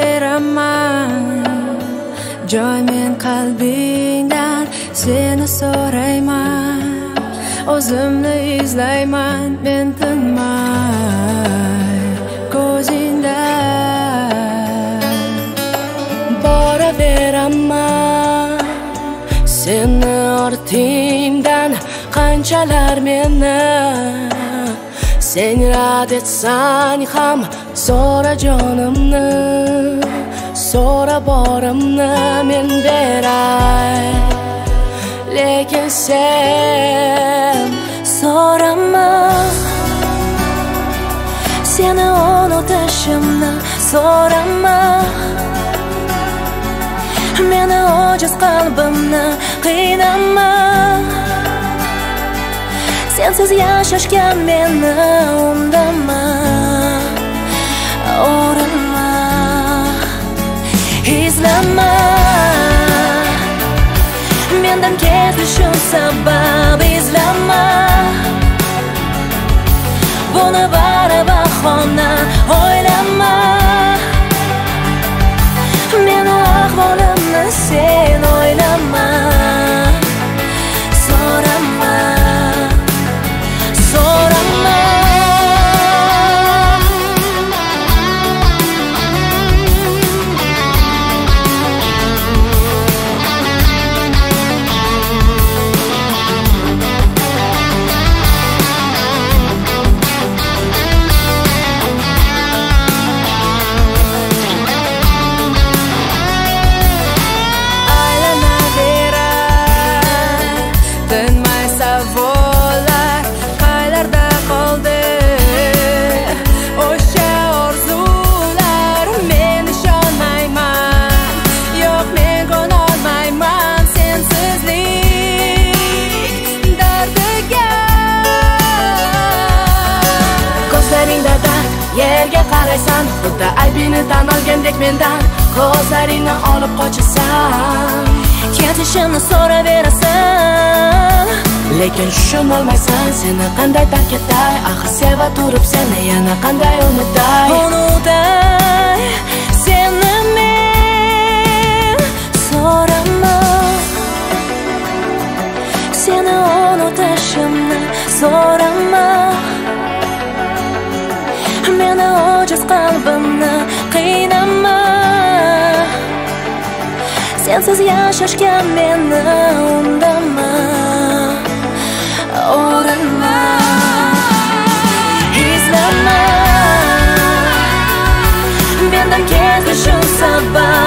beraman. Joy men qalbingdan seni so'rayman. O'zimni izlayman men tinmay ko'zingda. Boraveraman seni ortingdan, qanchalar meni sen rad etsang ham so'ra jonimni, so'ra borimni men beray. Lekin sen so'rama, seni unutishimni so'rama. Meni ojiz qalbimni qiynama. Sensiz yashashga meni undama. O'rinma, izlama. Mendan ketishim sabab izlama. Buni bari bahona o'ylama. Meni ahvolimni sen o'ylama. So'rama, so'rama. Yerga qaraysan, xuddi aybini tan olgandek mendan. Ko'zlaringni olib qochasan, ketishimni so'raverasan. Lekin tushunolmaysan, seni qanday tark etay. Axir seva turib seni yana qanday unutay. Unutay seni men so'rama. Seni unutishimni so'rama. Meni ojiz qalbimni qiynama. Sensiz yashashga meni undama. O'rinma, izlama. Mendan ketishim sabab